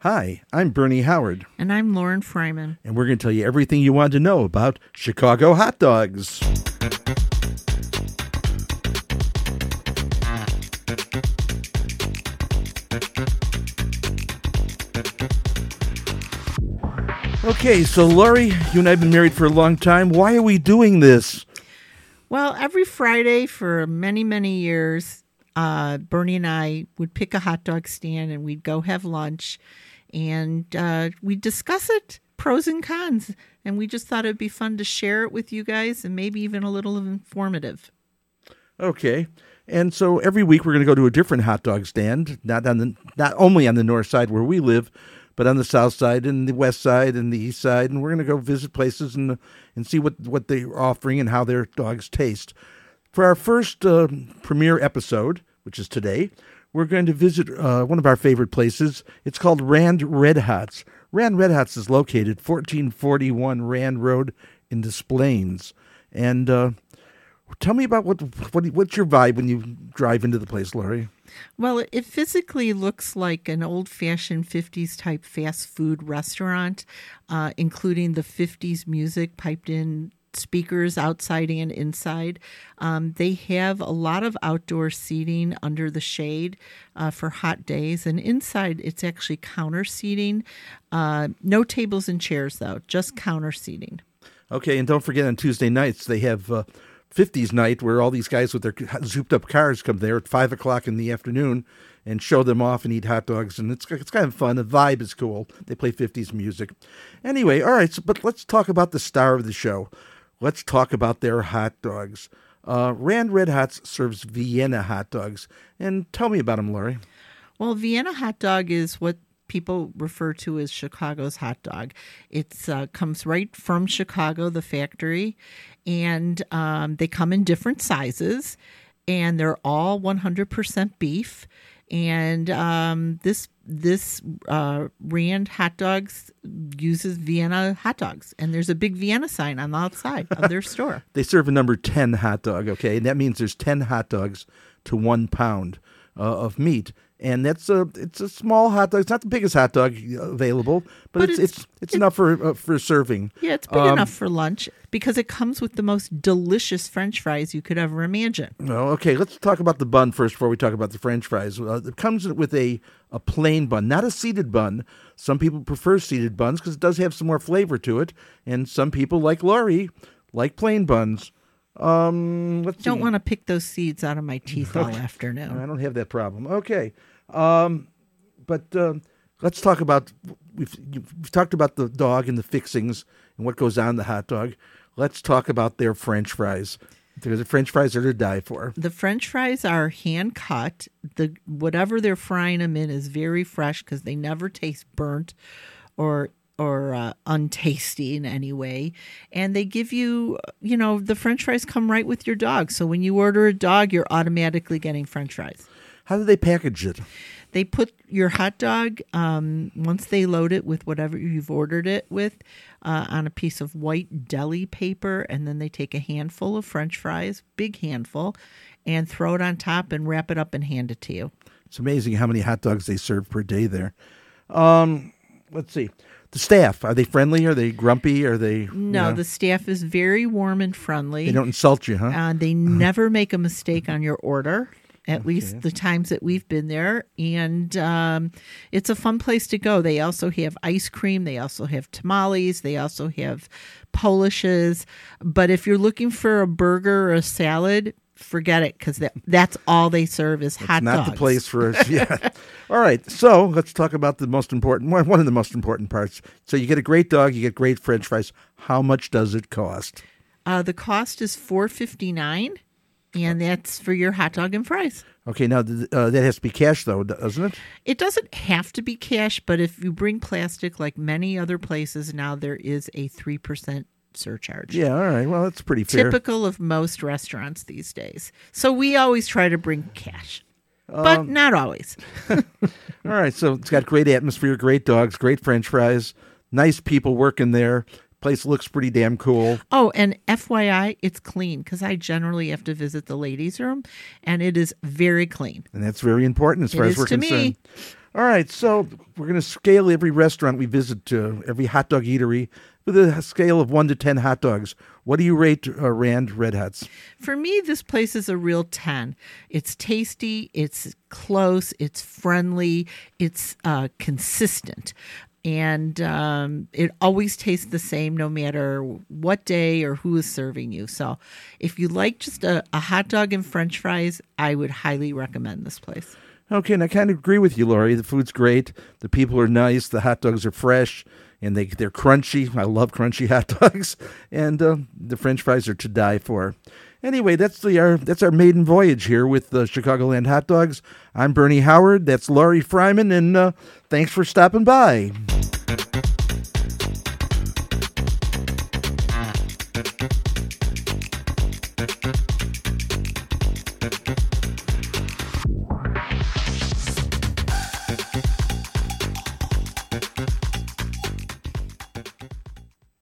Hi, I'm Bernie Howard, And I'm Lauren Fryman. and we're going to tell you everything you want to know about Chicago hot dogs. Okay, so Lori, you and I have been married for a long time. Why are we doing this? Well, every Friday for many, many years, Bernie and I would pick a hot dog stand and we'd go have lunch and we'd discuss it, pros and cons. And we just thought it'd be fun to share it with you guys and maybe even a little informative. Okay, and so every week we're going to go to a different hot dog stand, not only on the north side where we live, but on the south side and the west side and the east side, and we're going to go visit places and see what they're offering and how their dogs taste. For our first premiere episode, which is today, we're going to visit one of our favorite places. It's called Rand Red Hots. Rand Red Hots is located 1441 Rand Road in Des Plaines. And tell me about what's your vibe when you drive into the place, Lori? Well, it physically looks like an old-fashioned 50s type fast food restaurant, including the 50s music piped in speakers outside and inside. They have a lot of outdoor seating under the shade for hot days. And inside, it's actually counter seating. No tables and chairs, though, just counter seating. Okay, and don't forget on Tuesday nights they have 50s night where all these guys with their zooped up cars come there at 5 o'clock in the afternoon and show them off and eat hot dogs. And it's kind of fun. The vibe is cool. They play 50s music. Anyway, all right, but let's talk about the star of the show. Let's talk about their hot dogs. Rand Red Hots serves Vienna hot dogs. And tell me about them, Lori. Well, Vienna hot dog is what people refer to as Chicago's hot dog. It comes right from Chicago, the factory, and they come in different sizes, and they're all 100% beef. And this Rand hot dogs uses Vienna hot dogs, and there's a big Vienna sign on the outside of their store. They serve a number 10 hot dog, okay? And that means there's 10 hot dogs to 1 pound of meat. And it's a small hot dog. It's not the biggest hot dog available, but it's enough for serving. Yeah, it's big enough for lunch because it comes with the most delicious French fries you could ever imagine. Oh, okay, let's talk about the bun first before we talk about the French fries. It comes with a plain bun, not a seeded bun. Some people prefer seeded buns because it does have some more flavor to it, and some people, like Lori, like plain buns. Let's see. Don't want to pick those seeds out of my teeth all afternoon. I don't have that problem. Okay. But let's talk about, you've talked about the dog and the fixings and what goes on the hot dog. Let's talk about their French fries, because the French fries are to die for. The French fries are hand cut. Whatever they're frying them in is very fresh because they never taste burnt or untasty in any way. And they give you, the French fries come right with your dog. So when you order a dog, you're automatically getting French fries. How do they package it? They put your hot dog, once they load it with whatever you've ordered it with, on a piece of white deli paper, and then they take a handful of French fries, big handful, and throw it on top and wrap it up and hand it to you. It's amazing how many hot dogs they serve per day there. Let's see. The staff, are they friendly? Are they grumpy? Are they... No, the staff is very warm and friendly. They don't insult you, huh? They never make a mistake on your order. At least the times that we've been there. And it's a fun place to go. They also have ice cream. They also have tamales. They also have Polishes. But if you're looking for a burger or a salad, forget it, because that's all they serve is hot dogs. Not the place for us. Yeah. All right. So let's talk about the most important, one of the most important parts. So you get a great dog. You get great French fries. How much does it cost? The cost is $4.59. And that's for your hot dog and fries. Okay, now that has to be cash, though, doesn't it? It doesn't have to be cash, but if you bring plastic, like many other places now, there is a 3% surcharge. Yeah, all right. Well, that's pretty fair. Typical of most restaurants these days. So we always try to bring cash, but not always. All right, so it's got great atmosphere, great dogs, great French fries, nice people working there. Place looks pretty damn cool. Oh, and FYI, it's clean because I generally have to visit the ladies' room, and it is very clean. And that's very important as far as we're concerned. All right, so we're going to scale every restaurant we visit to, every hot dog eatery, with a scale of 1 to 10 hot dogs. What do you rate Rand Red Hots? For me, this place is a real 10. It's tasty, it's close, it's friendly, it's consistent. And it always tastes the same no matter what day or who is serving you. So if you like just a hot dog and french fries, I would highly recommend this place. Okay, and I kind of agree with you, Lori. The food's great. The people are nice. The hot dogs are fresh, and they're crunchy. I love crunchy hot dogs. And the french fries are to die for. Anyway, that's our maiden voyage here with the Chicagoland hot dogs. I'm Bernie Howard. That's Laurie Fryman, and thanks for stopping by.